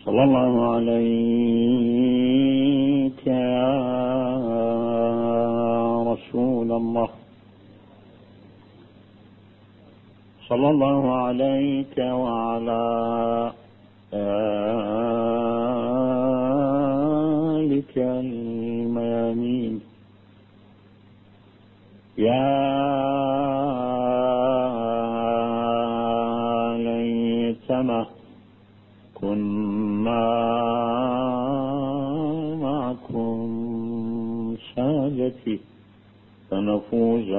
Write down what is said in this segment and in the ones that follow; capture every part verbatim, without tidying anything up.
صلى الله عليك يا رسول الله، صلى الله عليك وعلى آلك الميامين يا ليتنا كنا معكم سادتي فنفوز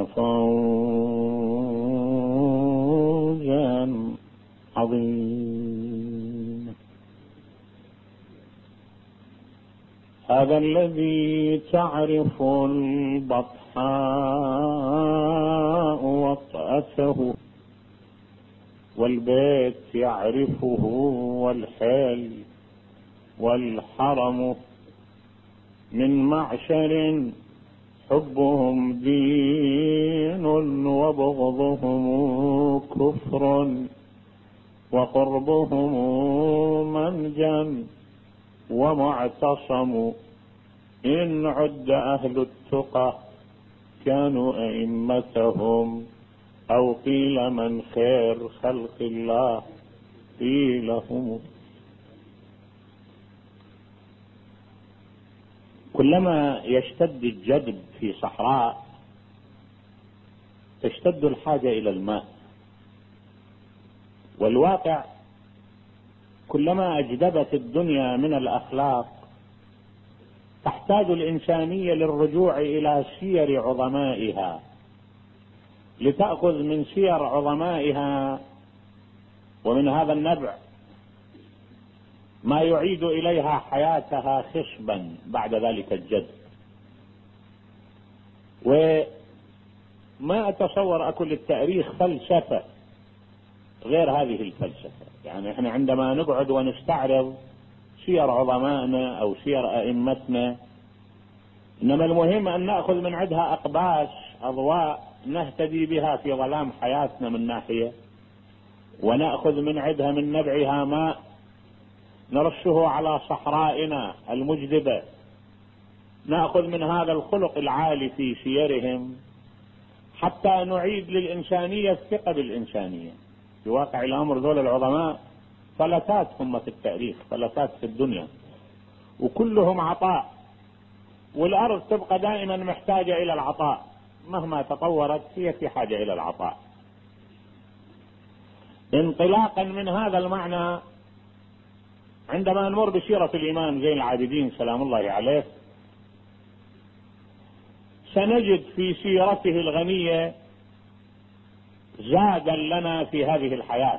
فوزا عظيما. هذا الذي تعرف البطحاء وطأته والبيت يعرفه والحل والحرم، من معشر حبهم دين وبغضهم كفر، وقربهم منجا ومعتصم. إن عد أهل التقى كانوا أئمتهم، أو قيل من خير خلق الله قيل هم. كلما يشتد الجدب في صحراء تشتد الحاجة إلى الماء، والواقع كلما أجدبت الدنيا من الأخلاق تحتاج الإنسانية للرجوع إلى سير عظمائها، لتأخذ من سير عظمائها ومن هذا النبع ما يعيد إليها حياتها خصبا بعد ذلك الجد. وما أتصور أكل للتاريخ فلسفة غير هذه الفلسفة. يعني احنا عندما نقعد ونستعرض سير عظمائنا أو سير أئمتنا، إنما المهم أن نأخذ من عندها أقباس أضواء نهتدي بها في ظلام حياتنا من ناحية، ونأخذ من عندها من نبعها ماء نرشه على صحرائنا المجدبة، نأخذ من هذا الخلق العالي في سيرهم حتى نعيد للإنسانية الثقة بالإنسانية. في واقع الأمر ذول العظماء فلتات هم في التاريخ، فلتات في الدنيا، وكلهم عطاء، والأرض تبقى دائما محتاجة إلى العطاء، مهما تطورت هي في حاجة إلى العطاء. انطلاقا من هذا المعنى، عندما نمر بسيرة الإمام زين العابدين سلام الله عليه سنجد في سيرته الغنية زادا لنا في هذه الحياة.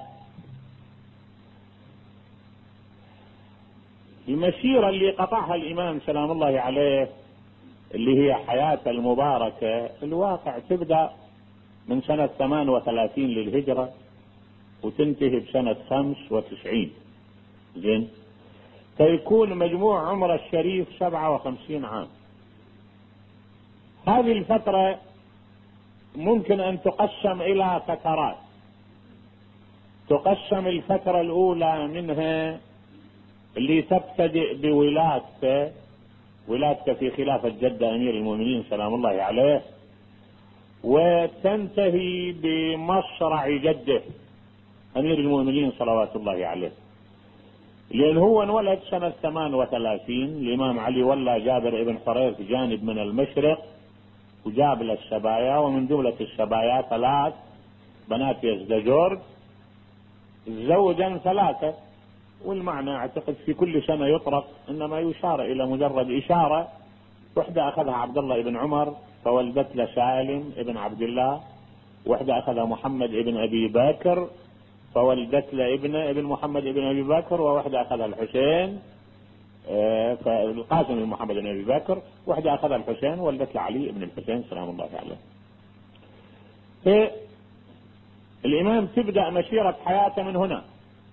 المسيرة اللي قطعها الإمام سلام الله عليه اللي هي حياة المباركة، الواقع تبدأ من سنة ثمان وثلاثين للهجرة وتنتهي بسنة خمس وتسعين، زين، فيكون مجموع عمر الشريف سبعة وخمسين عام. هذه الفترة ممكن أن تقسم إلى فترات. تقسم الفترة الأولى منها اللي تبتدئ بولادته، ولادته في خلافة جد أمير المؤمنين سلام الله عليه، وتنتهي بمصرع جده أمير المؤمنين صلوات الله عليه، لأن هو انولد سنة ثمان وثلاثين. الإمام علي ولا جابر ابن حريث جانب من المشرق وجاب له السبايا، ومن جملة السبايا ثلاث بنات يزدجرد، زوجا ثلاثة، والمعنى اعتقد في كل سنة يطرق، انما يشار الى مجرد اشارة. وحدة اخذها عبد الله ابن عمر فولدت له سالم ابن عبد الله، وحدة اخذها محمد ابن ابي بكر فولدت له ابن ابن محمد ابن ابي بكر، ووحدة اخذها الحسين فالقاسم بن محمد بن ابي بكر، وحدة اخذها الحسين ولدت له علي ابن الحسين سلام الله عليه. فالامام تبدأ مسيرة حياته من هنا.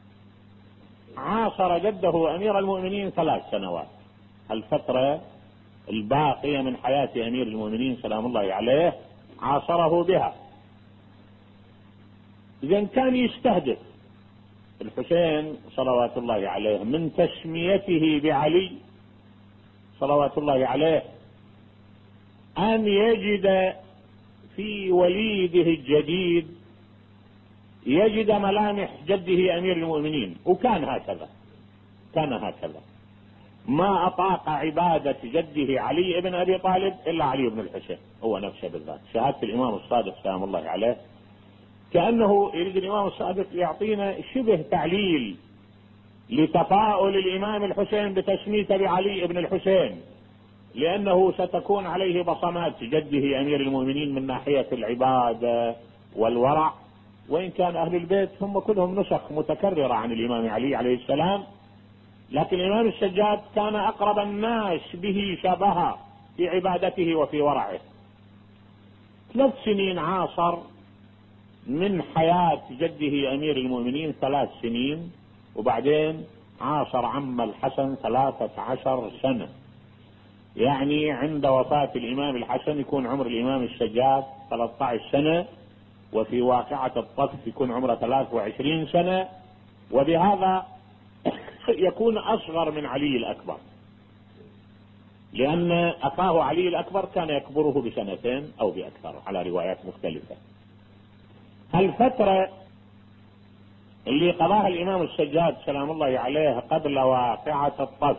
عاصر جده امير المؤمنين ثلاث سنوات، الفترة الباقية من حياة امير المؤمنين سلام الله عليه عاصره بها. اذا كان يستهدف الحسين صلوات الله عليه من تسميته بعلي صلوات الله عليه أن يجد في وليده الجديد يجد ملامح جده أمير المؤمنين، وكان هكذا، كان هكذا، ما أطاق عبادة جده علي بن أبي طالب إلا علي بن الحسين هو نفسه بالذات. شهادة الإمام الصادق سلام الله عليه كأنه يريد الإمام الصادق يعطينا شبه تعليل لتفاؤل الإمام الحسين بتسميته بعلي بن الحسين، لأنه ستكون عليه بصمات جده أمير المؤمنين من ناحية العبادة والورع، وإن كان أهل البيت هم كلهم نسخ متكررة عن الإمام علي عليه السلام، لكن الإمام السجاد كان أقرب الناس به شبها في عبادته وفي ورعه. ثلاث سنين عاصر من حياة جده أمير المؤمنين، ثلاث سنين، وبعدين عاصر عم الحسن ثلاثة عشر سنة. يعني عند وفاة الإمام الحسن يكون عمر الإمام السجاد ثلاثة عشر سنة، وفي واقعة الطف يكون عمره ثلاث وعشرين سنة، وبهذا يكون أصغر من علي الأكبر، لأن أخاه علي الأكبر كان يكبره بسنتين أو بأكثر على روايات مختلفة. الفترة اللي قضاها الإمام السجاد سلام الله عليه قبل واقعة الطف،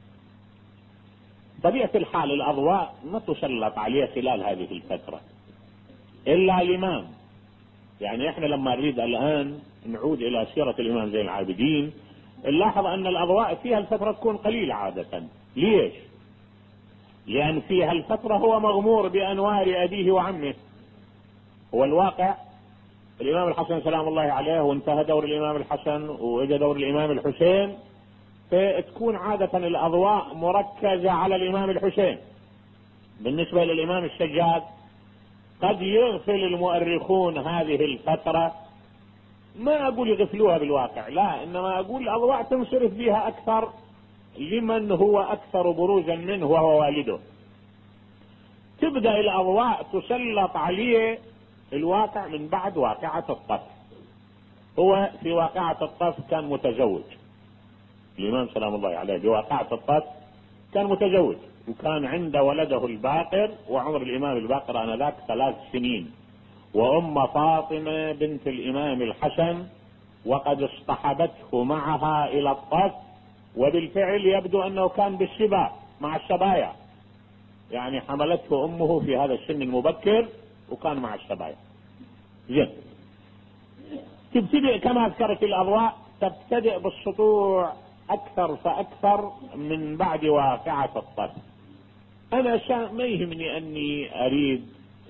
طبيعة الحال الأضواء ما تسلط عليه خلال هذه الفترة إلا الإمام. يعني احنا لما نريد الآن نعود إلى سيرة الإمام زين العابدين نلاحظ أن الأضواء فيها الفترة تكون قليلة عادة. ليش؟ لأن فيها الفترة هو مغمور بأنوار أبيه وعمه. هو الواقع الإمام الحسن سلام الله عليه وانتهى دور الإمام الحسن وإجا دور الإمام الحسين، فتكون عادة الأضواء مركزة على الإمام الحسين. بالنسبة للإمام السجاد قد يغفل المؤرخون هذه الفترة، ما أقول يغفلوها بالواقع، لا، إنما أقول الأضواء تنصرف بها أكثر لمن هو أكثر بروزا منه وهو والده. تبدأ الأضواء تسلط عليه الواقع من بعد واقعة الطف. هو في واقعة الطف كان متزوج، الإمام سلام الله عليه بواقعة الطف كان متزوج، وكان عند ولده الباقر، وعمر الإمام الباقر آنذاك ثلاث سنين، وأم فاطمة بنت الإمام الحسن، وقد اصطحبته معها إلى الطف، وبالفعل يبدو أنه كان بالشبا مع الشبايا، يعني حملته أمه في هذا السن المبكر وكان مع الشبايا. زين، تبتدئ كما ذكرت الأضواء تبتدئ بالسطوع أكثر فأكثر من بعد واقعة الطف. أنا شا ما يهمني أني أريد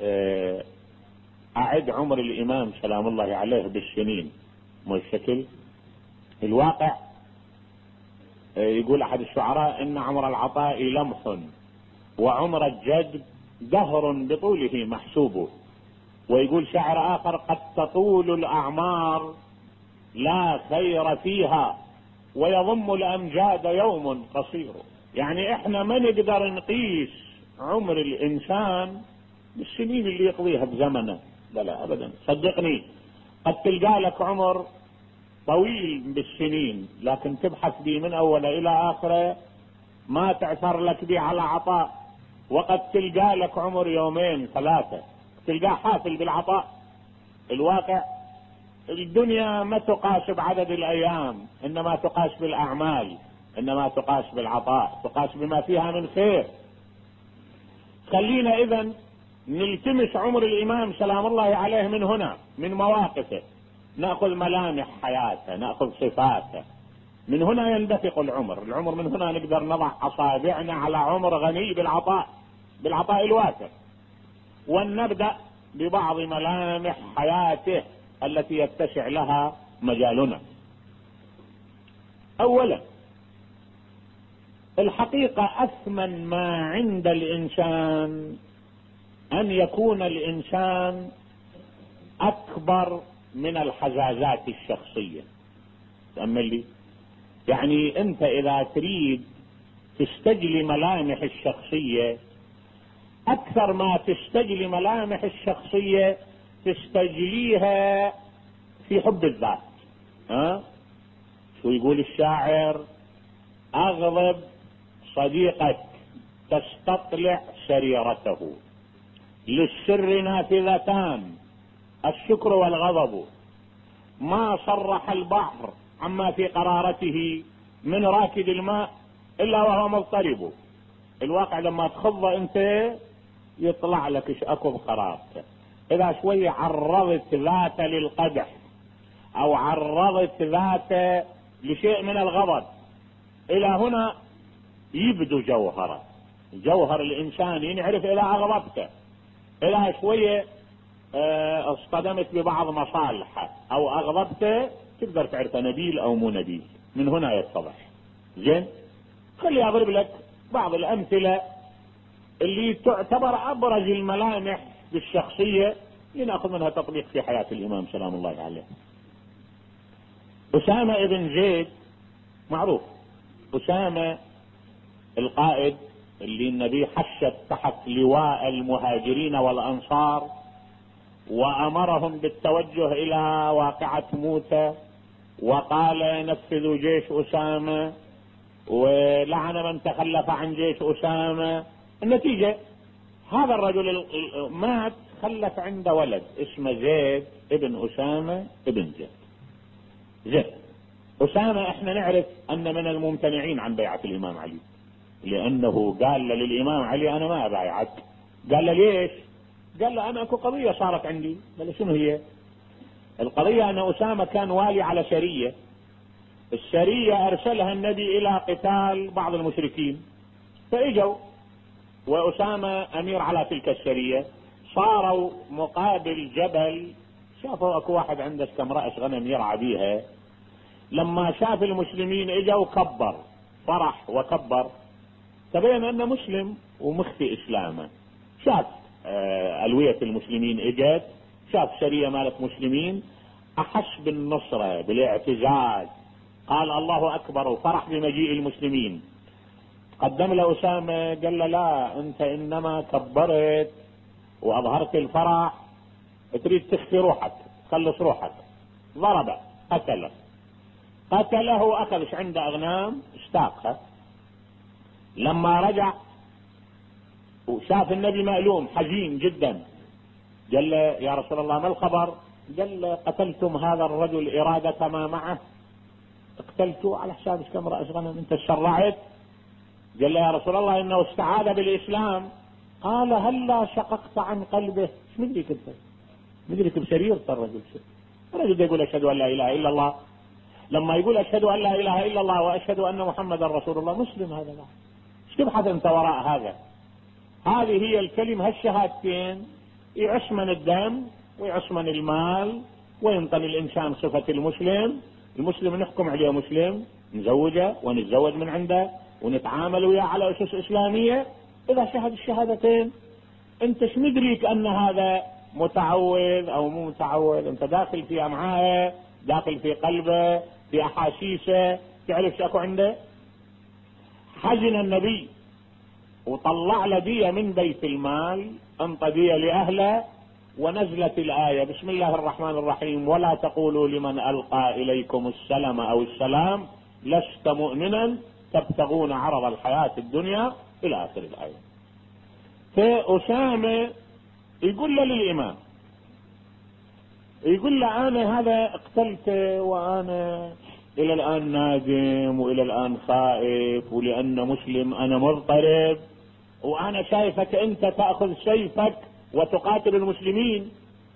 أعد عمر الإمام سلام الله عليه بالسنين، مو الشكل. الواقع يقول أحد الشعراء إن عمر العطاء لمح وعمر الجد دهر بطوله محسوب. ويقول شاعر آخر قد تطول الأعمار لا خير فيها ويضم الأمجاد يوم قصير. يعني احنا ما نقدر نقيس عمر الإنسان بالسنين اللي يقضيها بزمنه، لا لا أبدا، صدقني قد تلقى لك عمر طويل بالسنين لكن تبحث به من أول إلى آخره ما تعثر لك به على عطاء، وقد تلقى لك عمر يومين ثلاثة تلقاه حافل بالعطاء. الواقع الدنيا ما تقاس بعدد الأيام، إنما تقاس بالأعمال، إنما تقاس بالعطاء، تقاس بما فيها من خير. خلينا إذن نلتمس عمر الإمام سلام الله عليه من هنا، من مواقفه، نأخذ ملامح حياته، نأخذ صفاته، من هنا يندفق العمر. العمر من هنا نقدر نضع أصابعنا على عمر غني بالعطاء، بالعطاء الوافر. ونبدأ ببعض ملامح حياته التي يتسع لها مجالنا. أولا، الحقيقة أثمن ما عند الإنسان أن يكون الإنسان أكبر من الحزازات الشخصية. تأمل لي، يعني أنت إذا تريد تستجلي ملامح الشخصية، أكثر ما تستجلي ملامح الشخصية تستجليها في حب الذات. ها؟ شو يقول الشاعر؟ اغضب صديقك تستطلع سريرته، للسر نافذتان الشكر والغضب، ما صرح البحر عما في قرارته من راكد الماء الا وهو مضطرب. الواقع لما تخض انت يطلع لك ايش اكو بقرارته. اذا شوي عرضت ذاته للقدح او عرضت ذاته لشيء من الغضب، الى هنا يبدو جوهره. جوهر الانسان ينعرف اذا اغضبته، اذا شوية اه اصطدمت ببعض مصالحه او اغضبته تقدر تعرفه نبيل او مو نبيل، من هنا يتضح. زين، خلي اضرب لك بعض الامثله اللي تعتبر ابرز الملامح بالشخصيه لناخذ منها تطبيق في حياه الامام سلام الله عليه. اسامه ابن زيد معروف، اسامه القائد اللي النبي حشد تحت لواء المهاجرين والانصار وامرهم بالتوجه الى واقعة موتى، وقال نفذوا جيش اسامة، ولعن من تخلف عن جيش اسامة. النتيجة هذا الرجل مات، خلف عنده ولد اسمه زيد ابن اسامة ابن زيد. زيد اسامة احنا نعرف ان من الممتنعين عن بيعة الامام علي، لانه قال للامام علي انا ما ابايعك. قال له ليش؟ قال له انا اكو قضية صارت عندي. قال له شنو هي؟ القضية ان اسامة كان والي على سرية، السرية ارسلها النبي الى قتال بعض المشركين، فاجوا واسامة امير على تلك السرية، صاروا مقابل جبل، شافوا اكو واحد عنده كم رأس غنم يرعى بيها. لما شاف المسلمين اجوا كبر، فرح وكبر، تبين انه مسلم ومخفي اسلامه. شاف آه الوية المسلمين اجت، شاف سرية مالت مسلمين، احس بالنصرة بالاعتزاز، قال الله اكبر وفرح بمجيء المسلمين. قدم له اسامة قال له لا، انت انما كبرت واظهرت الفرح، تريد تخفي روحك، تخلص روحك. ضربه قتله قتله واخذ عنده اغنام استاقها. لما رجع وشاف النبي مألوم حزين جدا، قال له يا رسول الله ما الخبر؟ قال له قتلتم هذا الرجل إرادة ما معه، اقتلته على حساب كم رأس غنم، انت شرعت؟ قال له يا رسول الله انه استعاذ بالاسلام. قال هلا شققت عن قلبه؟ ايش مدريك انت؟ مدريك بسريرته الرجل. الرجل يقول اشهد ان لا اله الا الله، لما يقول اشهد ان لا اله الا الله واشهد ان محمدا رسول الله مسلم هذا. لا ايش تبحث انت وراء هذا؟ هذه هي الكلمة، هالشهادتين يعصمن الدم ويعصمن المال وينطن الانسان صفة المسلم. المسلم نحكم عليه مسلم، نزوجه ونتزوج من عنده ونتعامل وياه على اسس اسلامية اذا شهد الشهادتين. انت ايش مدريك ان هذا متعوذ او مو متعوذ؟ انت داخل في امعائه، داخل في قلبه، في احاسيسه، تعرف شو اكو عنده. حزن النبي وطلع له دية من بيت المال، انطى دية لاهله، ونزلت الآية بسم الله الرحمن الرحيم ولا تقولوا لمن ألقى إليكم السلام أو السلام لست مؤمنا تبتغون عرض الحياة الدنيا إلى آخر الآية. فأسامة يقول له للإمام، يقول له أنا هذا اقتلت وأنا إلى الآن نادم وإلى الآن خائف، ولأن مسلم أنا مضطرب، وأنا شايفك أنت تأخذ سيفك وتقاتل المسلمين.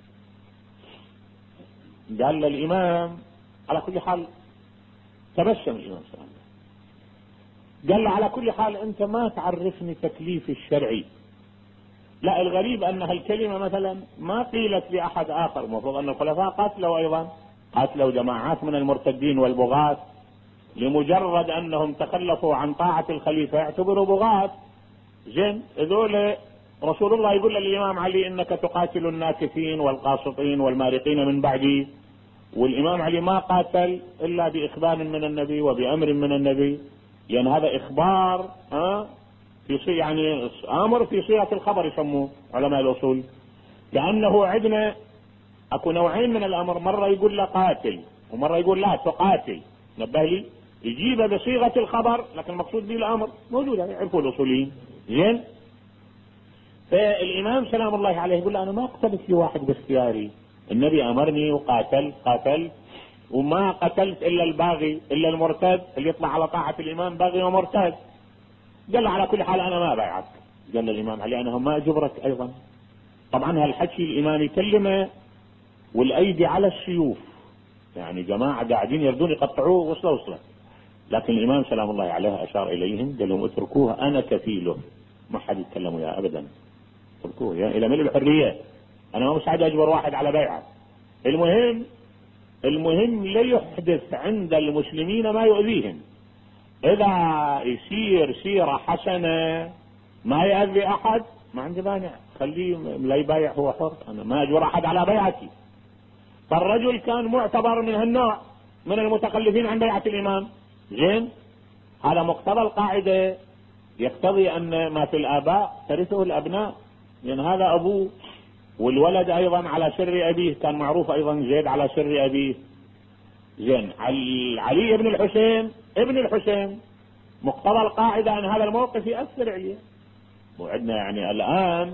قال للإمام على كل حال، تبسم الإمام صلى الله عليه وسلم، قال له على كل حال أنت ما تعرفني تكليف الشرعي. لا، الغريب أن هالكلمة مثلا ما قيلت لأحد آخر. المفروض أن الخلفاء قاتلوا أيضا، قاتلوا جماعات من المرتدين والبغاة، لمجرد أنهم تخلفوا عن طاعة الخليفة يعتبروا بغاة. زين، هذول رسول الله يقول للإمام علي إنك تقاتل الناكثين والقاسطين والمارقين من بعدي، والإمام علي ما قاتل إلا بإخبار من النبي وبأمر من النبي، لأن هذا إخبار ها في صيغة، يعني أمر في صيغة الخبر يسموه علماء الأصول. كأنه عندنا أكو نوعين من الأمر، مرة يقول لا قاتل ومرة يقول لا تقاتل. نبه لي، يجيبه بصيغة الخبر لكن المقصود به الامر موجودة، يعرفوا الاصوليين. زين. فالامام سلام الله عليه يقول انا ما اقتلت في واحد باختياري، النبي امرني وقاتل قاتل وما قتلت الا الباغي الا المرتد اللي يطلع على طاعة الامام باغي ومرتد. قال له على كل حال انا ما بايعك. قال له الامام علي انا ما اجبرك ايضا. طبعا هالحكي الامام يكلمه والايدي على السيوف، يعني جماعة قاعدين يردون يقطعوه وصله وصله، لكن الامام سلام الله عليه اشار اليهم قال لهم اتركوه انا كفيله، ما حد يتكلم وياه ابدا، اتركوه يا الى ملء الحرية، انا ما مساعد اجبر واحد على بيعه. المهم المهم لا يحدث عند المسلمين ما يؤذيهم. اذا يصير سيرة حسنة ما يؤذي احد ما عندي مانع، خليه لا يبايع هو حر، انا ما اجبر احد على بيعتي. فالرجل كان معتبر من هالنوع من المتخلفين عن بيعة الامام. زين. هذا مقتضى القاعدة، يقتضي ان ما في الاباء ترثه الابناء، لان هذا ابوه، والولد ايضا على سر ابيه، كان معروف ايضا زيد على سر ابيه. زين. علي, علي ابن الحسين ابن الحسين مقتضى القاعدة ان هذا الموقف يأثر عليه. وعندنا يعني الان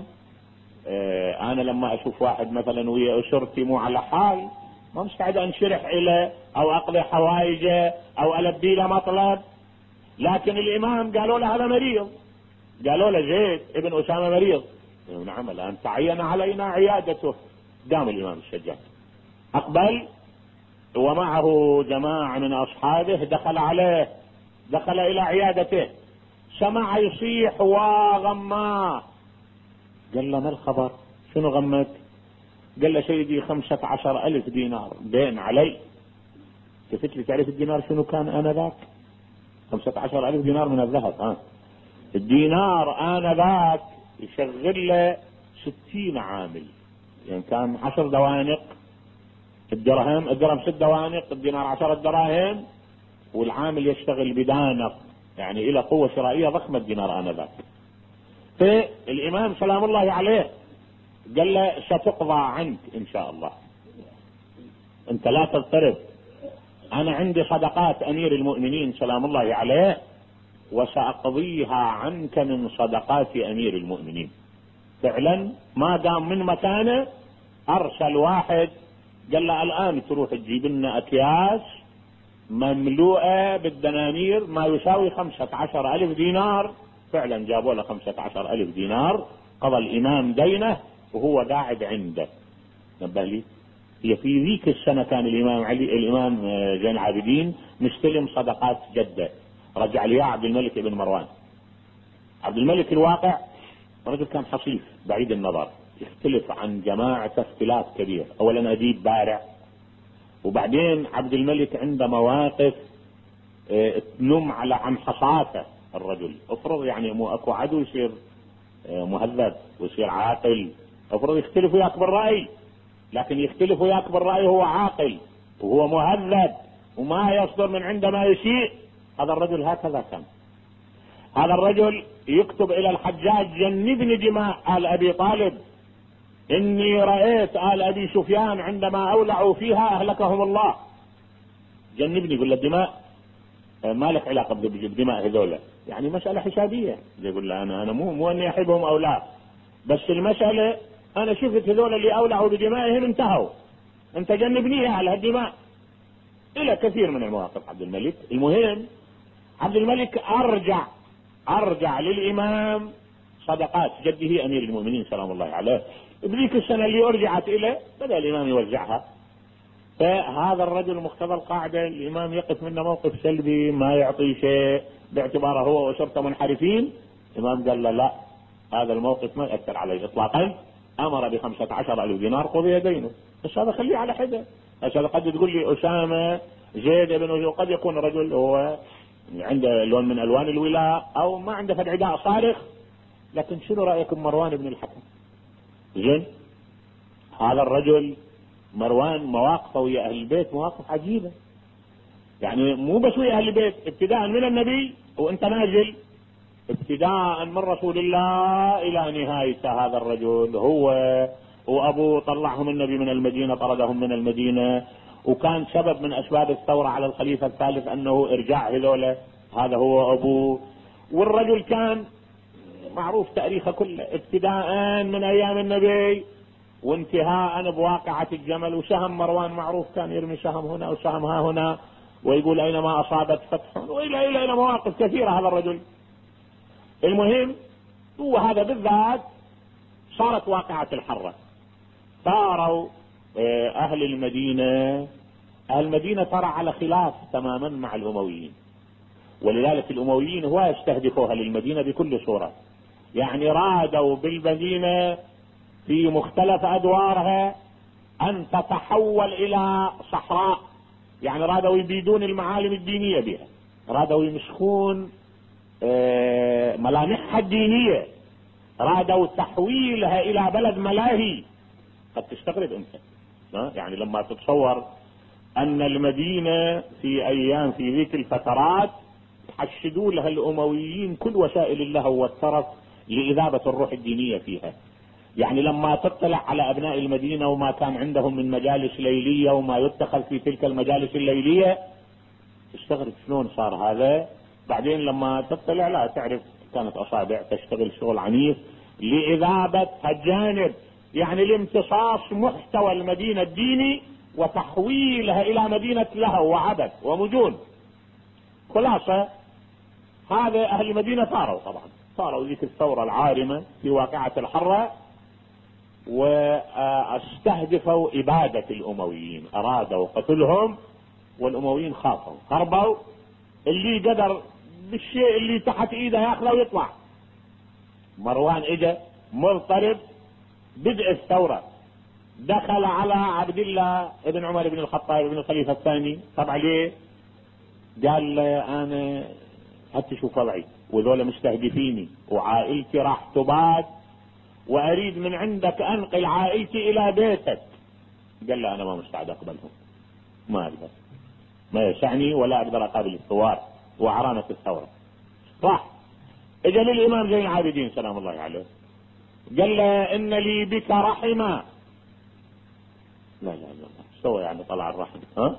اه انا لما اشوف واحد مثلا ويا اسرتي مو على حال ما مستعد انشرح اليه او اقضي حوائجه او البي له مطلب، لكن الامام قالوا له هذا مريض، قالوا له زيد ابن اسامه مريض، نعم الان تعين علينا عيادته. قام الامام السجاد اقبل ومعه جماعة من اصحابه، دخل عليه، دخل الى عيادته، سمع يصيح وغماه. قال له ما الخبر؟ شنو غمك؟ قال له سيدي خمسة عشر الف دينار دين علي. كفت لي تعرف الدينار شنو كان انذاك؟ خمسة عشر الف دينار من الذهب. ها الدينار انذاك يشغل له ستين عامل، يعني كان عشر دوانق الدرهم، الدرهم ست دوانق، الدينار عشرة دراهم، والعامل يشتغل بدانق، يعني الى قوة شرائية ضخمة الدينار انذاك. فالامام سلام الله عليه قال له ستقضى عنك ان شاء الله، انت لا تضطرب، انا عندي صدقات امير المؤمنين سلام الله عليه وساقضيها عنك من صدقات امير المؤمنين. فعلا ما قام من مكانه، ارسل واحد قال له الان تروح تجيب لنا اكياس مملوءة بالدنانير ما يساوي خمسة عشر الف دينار. فعلا جابوا له خمسة عشر الف دينار، قضى الامام دينه وهو قاعد عنده. نبه لي، هي في ذيك السنة كان الامام علي الامام زين العابدين مستلم صدقات جدة، رجع لي عبد الملك بن مروان. عبد الملك الواقع رجل كان حصيف بعيد النظر، يختلف عن جماعة اختلاف كبير. اولا اديب بارع، وبعدين عبد الملك عنده مواقف اه تنم على عن حصافة الرجل. افرض يعني مو اكو عدو يصير اه مهذب ويصير عاقل، افرض يختلف وياك بالرأي، لكن يختلف وياك بالرأي هو عاقل وهو مهذب وما يصدر من عنده ما يسيء. هذا الرجل هكذا كان. هذا الرجل يكتب الى الحجاج جنبني دماء آل ابي طالب، اني رأيت آل ابي سفيان عندما اولعوا فيها اهلكهم الله. جنبني، يقول له الدماء ما لك علاقة بدماء هذولا، يعني مسألة حسابية. يقول له انا انا مو مو اني احبهم او لا، بس المسألة انا شفت هذولا اللي اولعوا بدمائهم انتهوا، انت جنبنيها على هالدماء. الى كثير من المواقف عبد الملك. المهم عبد الملك ارجع ارجع للامام صدقات جده امير المؤمنين سلام الله عليه. بذيك السنة اللي ارجعت اليه بدأ الامام يوزعها. فهذا الرجل مقتضى القاعدة الامام يقف منه موقف سلبي، ما يعطي شيء باعتباره هو وشرطه منحرفين. الامام قال له لا، هذا الموقف ما يأثر عليه اطلاقا، امر بخمسة عشر الف دينار قضي دينه. بس هذا خليه على حده. هذا قد تقول لي اسامة زيد بن، قد يكون رجل هو عنده لون من الوان الولاء او ما عنده فد عداء صارخ، لكن شنو رايكم مروان بن الحكم؟ زين. هذا الرجل مروان مواقفه ويا اهل البيت مواقف عجيبه، يعني مو بس ويا اهل البيت، ابتداء من النبي وانت نازل، ابتداء من رسول الله الى نهايته. هذا الرجل هو وابوه طلعهم النبي من المدينه، طردهم من المدينه، وكان سبب من اسباب الثورة على الخليفة الثالث انه ارجاع هذولا، هذا هو ابوه. والرجل كان معروف تاريخه كله ابتداء من ايام النبي وانتهاء بواقعة الجمل. وسهم مروان معروف كان يرمي سهم هنا وسهم ها هنا ويقول اينما اصابت فتح، والى الى الى مواقف كثيرة هذا الرجل. المهم وهذا بالذات صارت واقعة الحرة، صاروا اهل المدينة اهل المدينة ترى على خلاف تماما مع الامويين، ولذلك الامويين هو يستهدفوها للمدينة بكل صورة. يعني رادوا بالمدينة في مختلف ادوارها ان تتحول الى صحراء، يعني رادوا يبيدون المعالم الدينية بها، رادوا يمسخون ملامحها الدينية، رادوا تحويلها الى بلد ملاهي. قد تستغرب انت يعني لما تتصور ان المدينة في ايام في ذيك الفترات حشدوا لها الامويين كل وسائل اللهو والترف لاذابة الروح الدينية فيها. يعني لما تطلع على ابناء المدينة وما كان عندهم من مجالس ليلية وما يتخذ في تلك المجالس الليلية تستغرب شلون صار هذا. بعدين لما تطلع لا تعرف كانت اصابع تشتغل شغل عنيف لاذابة هالجانب، يعني لامتصاص محتوى المدينة الديني وتحويلها الى مدينة لهو وعبث ومجون. خلاصة هذا اهل المدينة صاروا طبعا صاروا ذيك الثورة العارمة في واقعة الحرة واستهدفوا ابادة الامويين، ارادوا قتلهم والامويين خافوا هربوا. اللي قدر بالشيء اللي تحت ايده ياخذه ويطلع. مروان اجى مضطرب بدء الثورة، دخل على عبد الله ابن عمر بن الخطاب ابن الخليفة الثاني، طبعا ليه؟ قال انا حتى شوف وضعي وذولا مستهدفيني وعائلتي راح تباد واريد من عندك انقل عائلتي الى بيتك. قال له انا ما مستعد اقبلهم، ما اقدر، ما يسعني ولا اقدر اقابل الثوار وعرانة الثورة. راح اجى للامام زين العابدين سلام الله عليه قال له ان لي بك رحمة. لا لا لا سوى يعني طلع الرحم ها،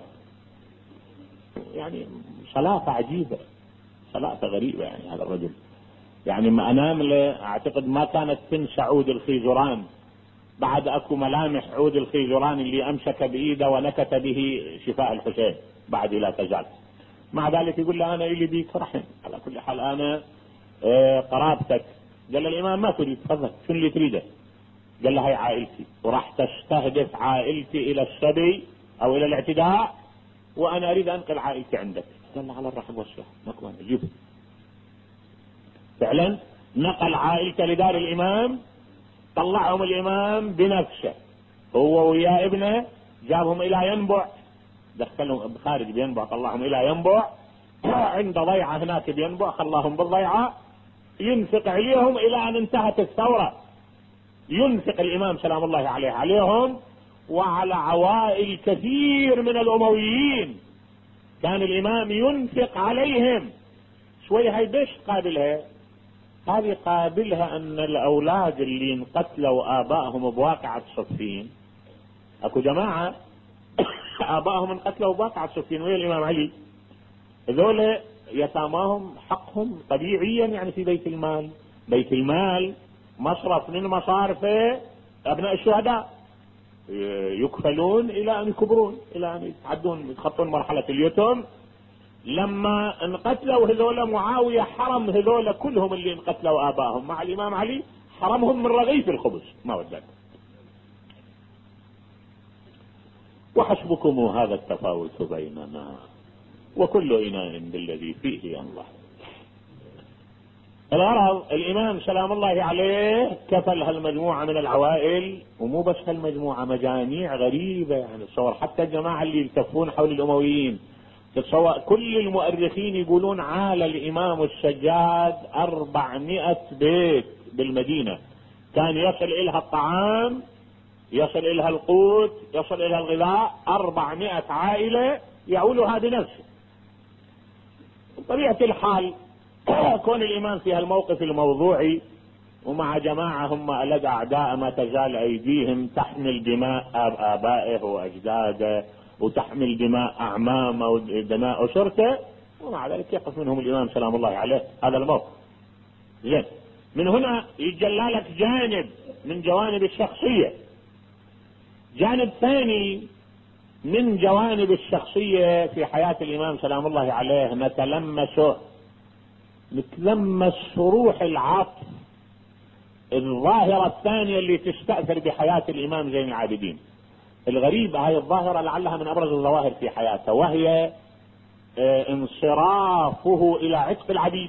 يعني صلاة عجيبة، صلاة غريبة. يعني هذا الرجل يعني ما انام له اعتقد ما كانت تنسى عود الخيزران، بعد اكو ملامح عود الخيزران اللي امسك بايده ونكت به شفاء الحسين بعد لا تزال. مع ذلك يقول له انا الي بيك رحم، على كل حال انا اه قرابتك. قال له الامام ما تريد، تفضل شو اللي تريده؟ قال له هاي عائلتي وراح تستهدف عائلتي الى السبي او الى الاعتداء وانا اريد انقل عائلتي عندك. قال له على الرحب والسلام ماكو مانع جيب. فعلا نقل عائلته لدار الامام، طلعهم الامام بنفسه هو ويا ابنه، جابهم الى ينبع، دخلهم بخارج بينبع طلعهم الى ينبع عند ضيعة هناك بينبع، خلاهم بالضيعة ينفق عليهم الى ان انتهت الثورة. ينفق الامام سلام الله عليه عليهم وعلى عوائل كثير من الامويين، كان الامام ينفق عليهم. شوي هاي بيش قابلها؟ هذه قابلها ان الاولاد اللي انقتلوا ابائهم بواقعة صفين، اكو جماعة ابائهم انقتلوا بواقعة صفين ويا الامام علي، ذولا يتاماهم حقهم طبيعيا يعني في بيت المال. بيت المال مصرف من مصارفه ابناء الشهداء يكفلون الى ان يكبرون الى ان يتعدون يتخطون مرحلة اليتم. لما انقتلوا هذولا معاوية حرم هذولا كلهم اللي انقتلوا ابائهم مع الامام علي، حرمهم من رغيف الخبز ما ودك. وحسبكم هذا التفاوت بيننا وكل اناء بالذي فيه ينضح. الغرض الامام سلام الله عليه كفل هالمجموعة من العوائل، ومو بس هالمجموعة، مجاميع غريبة. يعني تصور حتى الجماعة اللي يلتفون حول الامويين، تتصور كل المؤرخين يقولون عال الامام السجاد اربعمائة بيت بالمدينة، كان يصل الها الطعام، يصل الها القوت، يصل الها الغذاء، اربعمائة عائلة يعولها بنفسه. بطبيعة الحال كون الامام في هالموقف الموضوعي ومع جماعة هم ألد اعداء ما تزال ايديهم تحمل دماء ابائه واجداده وتحمل دماء أعمامه ودماء أسرته، ومع ذلك يقف منهم الإمام سلام الله عليه هذا الموقف. زين، من هنا يتجلى لك جانب من جوانب الشخصية. جانب ثاني من جوانب الشخصية في حياة الإمام سلام الله عليه نتلمسه، نتلمس روح العطف، الظاهرة الثانية اللي تستأثر بحياة الإمام زين العابدين. الغريب هاي الظاهرة لعلها من أبرز الظواهر في حياته، وهي انصرافه إلى عتق العبيد.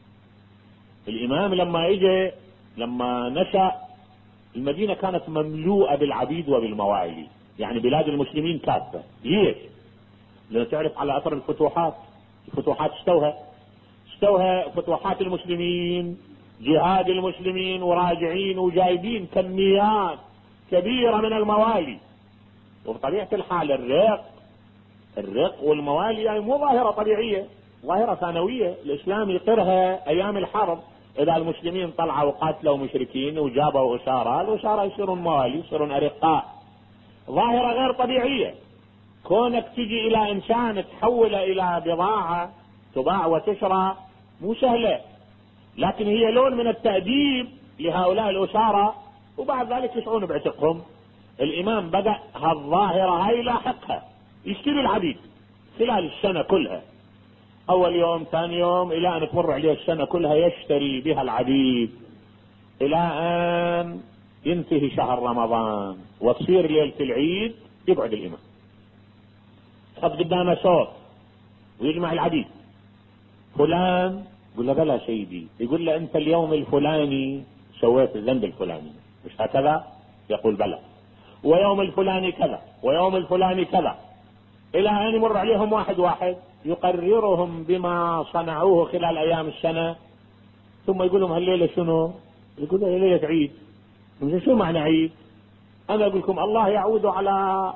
الإمام لما اجى لما نشأ المدينة كانت مملوءة بالعبيد وبالموالي، يعني بلاد المسلمين كافة. ليش؟ لأن تعرف على أثر الفتوحات، الفتوحات استوها استوها فتوحات المسلمين، جهاد المسلمين، وراجعين وجايبين كميات كبيرة من الموالي. وبطبيعة الحال الرق الرق والموالي يعني مو ظاهرة طبيعية، ظاهرة ثانوية. الإسلام يقرها أيام الحرب، إذا المسلمين طلعوا وقاتلوا مشركين وجابوا أسارى، الأسارى يصيرون موالي، يصيرون أرقاء. ظاهرة غير طبيعية. كونك تجي إلى إنسان تحول إلى بضاعة تباع وتشرى مو سهلة، لكن هي لون من التأديب لهؤلاء الأسارى، وبعد ذلك يسعون بعتقهم. الإمام بدأ هالظاهرة هاي لاحقها، يشتري العبيد خلال السنة كلها، أول يوم ثاني يوم إلى أن تمر عليه السنة كلها يشتري بها العبيد، إلى أن ينتهي شهر رمضان وتصير ليلة العيد يقعد الإمام يحط قدامه صوت ويجمع العبيد. فلان يقول له بلى سيدي، يقول له أنت اليوم الفلاني سويت الذنب الفلاني، مش هكذا؟ يقول بلى. ويوم الفلاني كذا، ويوم الفلاني كذا، إلى أن يمر عليهم واحد واحد يقررهم بما صنعوه خلال أيام السنة، ثم يقول لهم هالليلة شنو؟ يقول له ليلة عيد. شو معنى عيد؟ أنا أقول لكم الله يعود على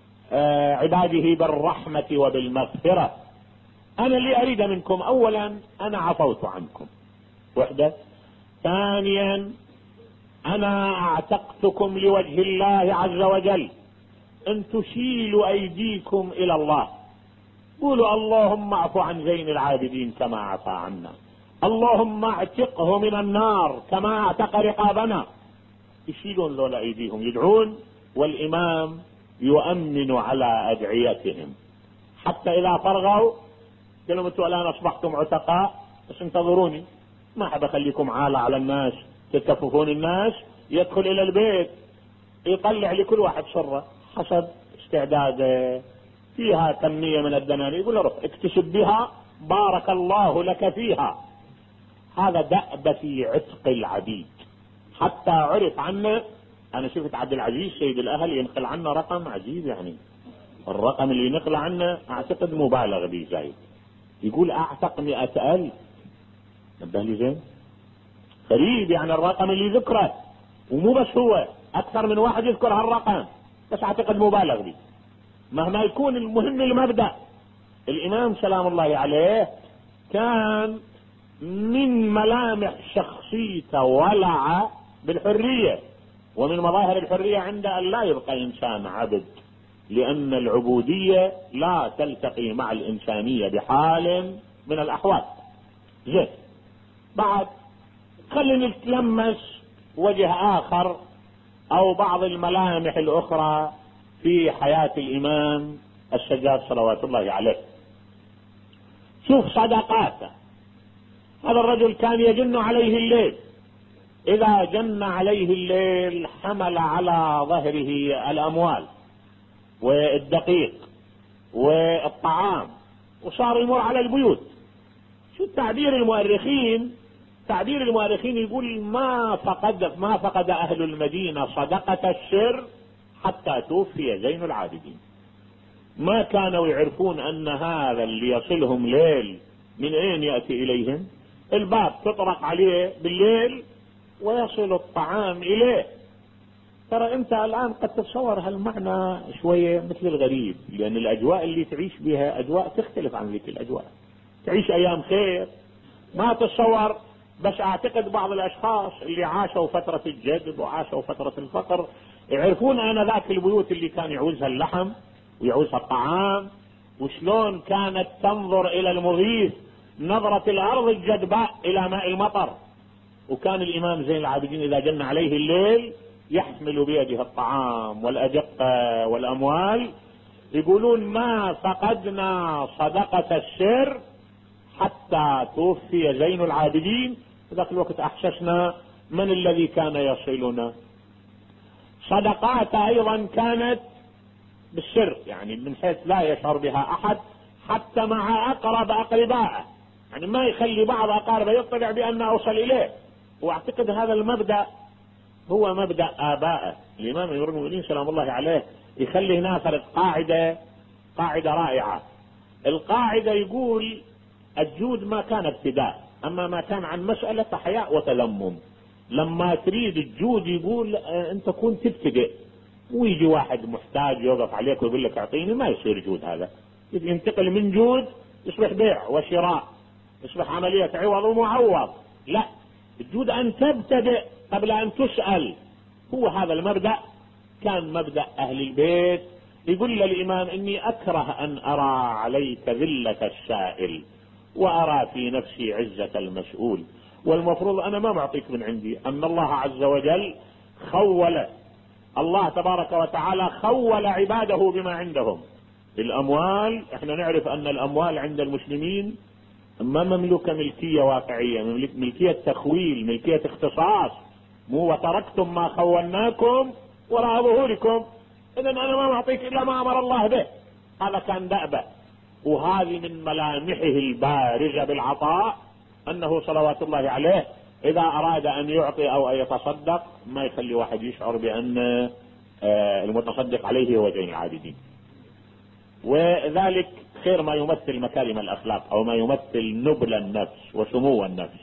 عباده بالرحمة وبالمغفرة. أنا اللي أريد منكم أولا أنا عفوت عنكم، وحدة. ثانيا أنا أعتقتكم لوجه الله عز وجل، أن تشيلوا أيديكم إلى الله، قولوا اللهم اعف عن زين العابدين كما عفى عنا، اللهم اعتقه من النار كما اعتق رقابنا. يشيلون لولا أيديهم يدعون، والإمام يؤمن على أدعيتهم حتى إذا فرغوا قالوا انتوا الآن أصبحتم عتقاء، بس انتظروني، ما أحب أخليكم عالة على الناس تكففون الناس. يدخل إلى البيت يطلع لكل واحد سرة حسب استعداده، فيها كمية من الدنانير، يقول له روح اكتسب بها بارك الله لك فيها. هذا دأب في عتق العبيد حتى عرف عنه. أنا شفت عبد العزيز سيد الأهل ينقل عنه رقم عجيب، يعني الرقم اللي ينقل عنه أعتقد مبالغ به زايد، يقول أعتق مئة ألف. نبه لي زين، غريب يعني الرقم اللي ذكره، ومو بس هو، أكثر من واحد يذكر هالرقم، بس أعتقد مبالغ به. مهما يكون المهم المبدأ. الإمام سلام الله عليه كان من ملامح شخصيته ولع بالحرية، ومن مظاهر الحرية عند أن لا يبقى إنسان عبد، لأن العبودية لا تلتقي مع الإنسانية بحال من الأحوال. زين، بعد خلينا نتلمس وجه آخر أو بعض الملامح الأخرى في حياة الإمام السجاد صلوات الله عليه. شوف صدقاته. هذا الرجل كان يجن عليه الليل، إذا جن عليه الليل حمل على ظهره الأموال والدقيق والطعام وصار يمر على البيوت. شو تعبير المؤرخين؟ تعبير المؤرخين يقول ما فقد ما فقد أهل المدينة صدقة السر حتى توفي زين العابدين. ما كانوا يعرفون أن هذا اللي يصلهم ليل من أين يأتي إليهم؟ الباب تطرق عليه بالليل ويصل الطعام إليه. ترى أنت الآن قد تتصور هالمعنى شوية مثل الغريب، لأن الأجواء اللي تعيش بها أجواء تختلف عن ذيك الأجواء. تعيش أيام خير ما تتصور. بس أعتقد بعض الأشخاص اللي عاشوا فترة الجدب وعاشوا فترة الفقر يعرفون أن ذاك البيوت اللي كان يعوزها اللحم ويعوز الطعام، وشلون كانت تنظر الى المغيث نظرة الارض الجدباء الى ماء المطر. وكان الامام زين العابدين اذا جن عليه الليل يحمل بيده الطعام والادقة والاموال. يقولون ما فقدنا صدقة السر حتى توفي زين العابدين. في ذاك الوقت احسسنا من الذي كان يصلنا. صدقات ايضا كانت بالسر، يعني من حيث لا يشعر بها احد حتى مع اقرب اقربائه، يعني ما يخلي بعض اقاربه يطلع بان اوصل اليه. واعتقد هذا المبدأ هو مبدأ ابائه. الامام امير المؤمنين سلام الله عليه يخلي هنا فرق قاعدة قاعدة رائعة. القاعدة يقول الجود ما كان ابتداء، اما ما كان عن مسألة حياء وتلمم. لما تريد الجود يقول انت كنت تبتدئ، ويجي واحد محتاج يوقف عليك ويقول لك اعطيني، ما يصير جود. هذا ينتقل من جود يصبح بيع وشراء، يصبح عملية عوض ومعوض. لا، الجود ان تبتدئ قبل ان تسأل. هو هذا المبدأ كان مبدأ اهل البيت. يقول للامام اني اكره ان ارى عليك ذلة السائل وارى في نفسي عزة المسؤول. والمفروض انا ما معطيك من عندي. ان الله عز وجل خول، الله تبارك وتعالى خول عباده بما عندهم. الاموال، احنا نعرف ان الاموال عند المسلمين ما مملوكة ملكية واقعية، ملكية تخويل، ملكية اختصاص. مو وتركتم ما خولناكم وراء ظهوركم. اذا انا ما معطيك الا ما امر الله به. هذا كان دأبه. وهذه من ملامحه البارزة بالعطاء انه صلوات الله عليه اذا اراد ان يعطي او ان يتصدق ما يخلي واحد يشعر بان المتصدق عليه هو زين العابدين. وذلك خير ما يمثل مكارم الاخلاق او ما يمثل نبل النفس وسمو النفس.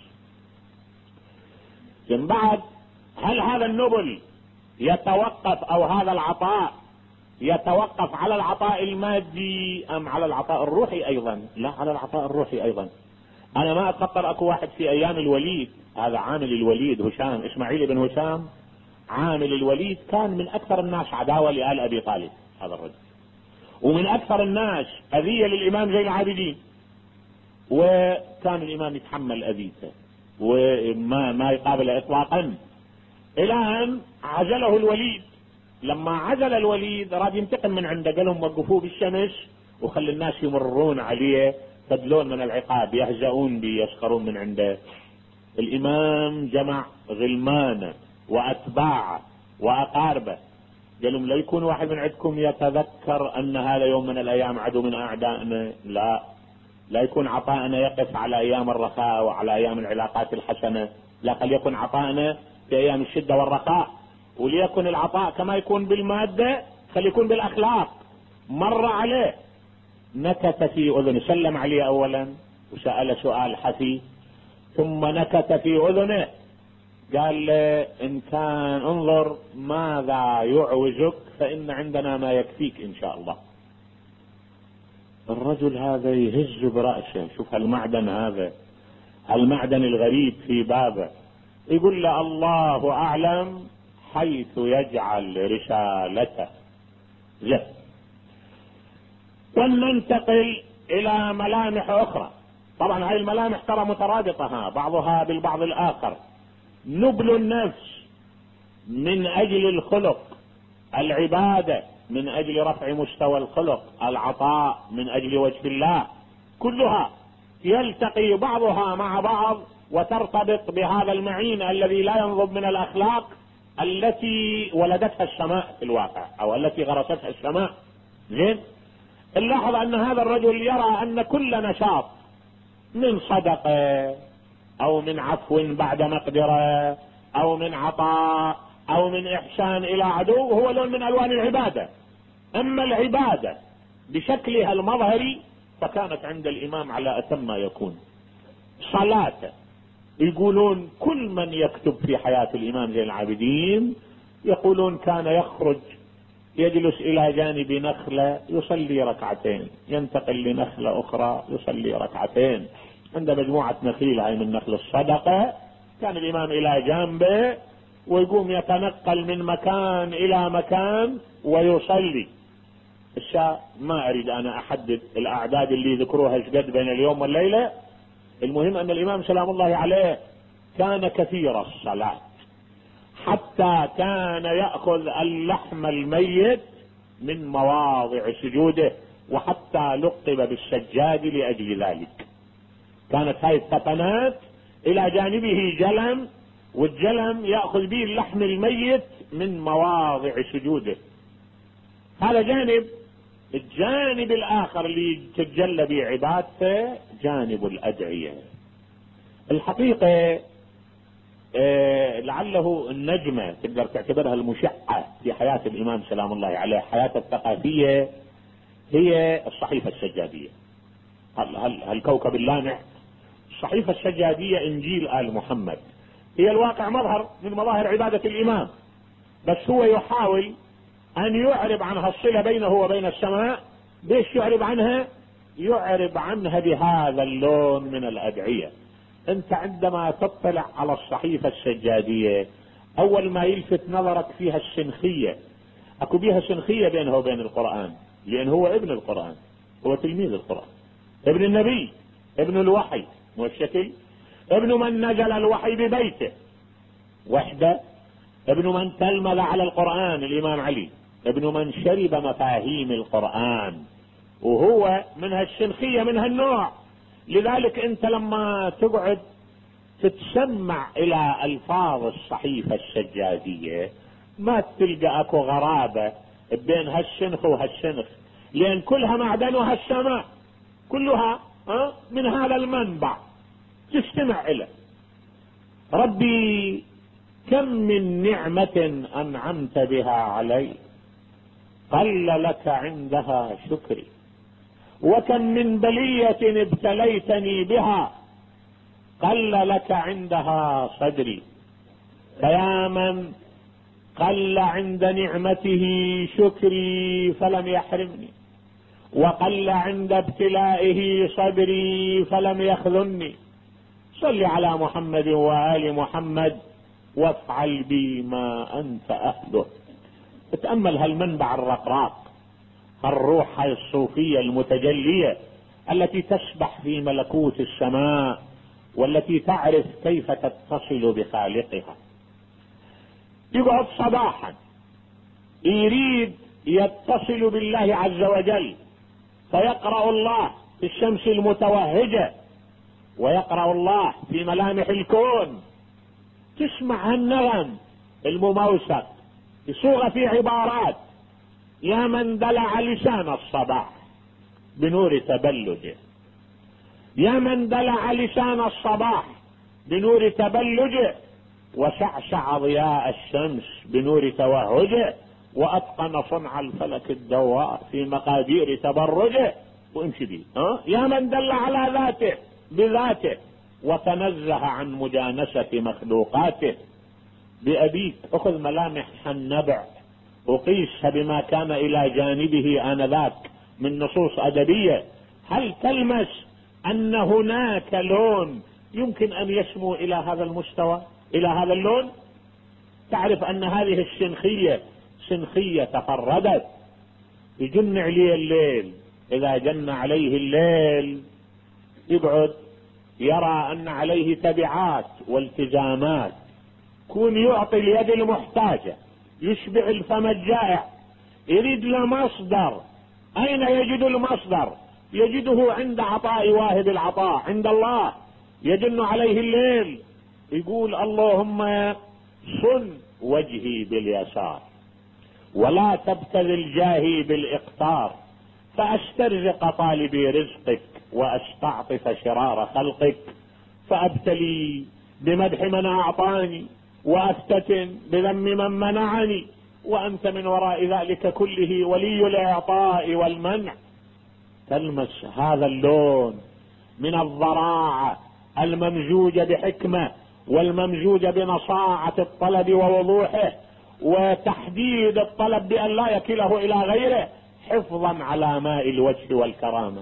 من بعد، هل هذا النبل يتوقف او هذا العطاء يتوقف على العطاء المادي ام على العطاء الروحي ايضا؟ لا، على العطاء الروحي ايضا. انا ما اتخطر اكو واحد في ايام الوليد، هذا عامل الوليد هشام اسماعيل بن هشام، عامل الوليد كان من اكثر الناس عداوة لآل ابي طالب هذا الرجل، ومن اكثر الناس اذية للامام زين العابدين. وكان الامام يتحمل اذيته وما ما يقابله اطلاقا، الى ان عزله الوليد. لما عزل الوليد راد ينتقم من عنده، قال لهم وقفوه بالشمس وخلي الناس يمرون عليه فدلون من العقاب، يهزؤون بي يسخرون من عنده. الامام جمع غلمانه واتباعه واقاربه، قال لهم لا يكون واحد من عندكم يتذكر ان هذا يوم من الايام عدو من اعدائنا، لا لا يكون عطاءنا يقف على ايام الرخاء وعلى ايام العلاقات الحسنة، لا، فليكن عطاءنا في ايام الشدة والرخاء. وليكن العطاء كما يكون بالمادة خليكون بالاخلاق. مر عليه نكت في اذنه، سلم عليه اولا وسأل سؤال حثي، ثم نكت في اذنه قال له ان كان انظر ماذا يعوزك فان عندنا ما يكفيك ان شاء الله. الرجل هذا يهز برأسه، شوف المعدن هذا، المعدن الغريب في بابه. يقول له الله اعلم حيث يجعل رسالته له. ولننتقل الى ملامح اخرى. طبعا هاي الملامح ترى مترابطة، ها بعضها بالبعض الاخر. نبل النفس من اجل الخلق، العبادة من اجل رفع مستوى الخلق، العطاء من اجل وجه الله، كلها يلتقي بعضها مع بعض وترتبط بهذا المعين الذي لا ينضب من الاخلاق التي ولدتها السماء في الواقع او التي غرستها السماء. زين، نلاحظ ان هذا الرجل يرى ان كل نشاط من صدقة او من عفو بعد مقدرة او من عطاء او من احسان الى عدو هو لون من الوان العبادة. اما العبادة بشكلها المظهري فكانت عند الامام على اتم ما يكون. صلاة، يقولون كل من يكتب في حياة الامام زين العابدين يقولون كان يخرج يجلس الى جانب نخلة يصلي ركعتين، ينتقل لنخلة اخرى يصلي ركعتين. عند مجموعة نخيل هاي من نخل الصدقة كان الامام الى جانبه ويقوم يتنقل من مكان الى مكان ويصلي. الشاة ما اريد انا احدد الاعداد اللي ذكروها شقد بين اليوم والليلة. المهم ان الامام سلام الله عليه كان كثير الصلاة، حتى كان يأخذ اللحم الميت من مواضع سجوده، وحتى لقب بالسجاد لأجل ذلك. كانت هاي الثقنات الى جانبه جلم، والجلم يأخذ به اللحم الميت من مواضع سجوده. هذا جانب. الجانب الاخر اللي تتجلى به عبادته جانب الادعية. الحقيقة آه لعله النجمة تقدر تعتبرها المشعة في حياة الامام سلام الله عليه، حياته الثقافية، هي الصحيفة السجادية. هالكوكب اللامع، الصحيفة السجادية انجيل آل محمد، هي الواقع مظهر من مظاهر عبادة الامام، بس هو يحاول ان يعرب عنها الصلة بينه وبين السماء. ليش يعرب عنها؟ يعرب عنها بهذا اللون من الادعية. انت عندما تطلع على الصحيفة السجادية اول ما يلفت نظرك فيها السنخية. اكو بيها سنخية بينه وبين القرآن، لان هو ابن القرآن، هو تلميذ القرآن، ابن النبي، ابن الوحي، مو الشكل، ابن من نزل الوحي ببيته وحده، ابن من تلمذ على القرآن الامام علي، ابن من شرب مفاهيم القرآن، وهو من هالسنخية من هالنوع. لذلك انت لما تقعد تتسمع الى الفاظ الصحيفة السجادية ما تلقى اكو غرابة بين هالسنخ وهالسنخ، لان كلها معدنها السماء، كلها من هذا المنبع تستمع اليه. ربي كم من نعمة انعمت بها علي قل لك عندها شكري، وكم من بلية ابتليتني بها قل لك عندها صدري. فيا من قل عند نعمته شكري فلم يحرمني، وقل عند ابتلائه صدري فلم يخذلني. صل على محمد وآل محمد وافعل بي ما انت اهله. اتأمل هالمنبع الرقراق، الروح الصوفية المتجلية التي تسبح في ملكوت السماء، والتي تعرف كيف تتصل بخالقها. يقعد صباحا يريد يتصل بالله عز وجل، فيقرأ الله في الشمس المتوهجة، ويقرأ الله في ملامح الكون. تسمع النغم المموسق يصوغ في عبارات: يا من دلع لسان الصباح بنور تبلجه، يا من دلع لسان الصباح بنور تبلجه، وشعشع ضياء الشمس بنور توهجه، واتقن صنع الفلك الدواء في مقادير تبرجه. وامشي بيه. ها يا من دل على ذاته بذاته وتنزه عن مجانسة مخلوقاته. بأبيك اخذ ملامح النبع وقيسها بما كان الى جانبه آنذاك من نصوص ادبية. هل تلمس ان هناك لون يمكن ان يسمو الى هذا المستوى، الى هذا اللون؟ تعرف ان هذه السنخية سنخية تفردت. يجن عليه الليل، اذا جن عليه الليل يقعد يرى ان عليه تبعات والتزامات. كون يعطي اليد المحتاجة، يشبع الفم الجائع، يريد له مصدر. اين يجد المصدر؟ يجده عند عطاء واهب العطاء، عند الله. يجن عليه الليل يقول: اللهم صن وجهي باليسار ولا تبتذل جاهي بالاقتار، فاسترزق طالبي رزقك واستعطف شرار خلقك، فابتلي بمدح من اعطاني وافتتن بذم من منعني، وانت من وراء ذلك كله ولي الاعطاء والمنع. تلمس هذا اللون من الضراعة الممزوجة بحكمة والممزوجة بنصاعة الطلب ووضوحه، وتحديد الطلب بأن لا يكله إلى غيره، حفظا على ماء الوجه والكرامة.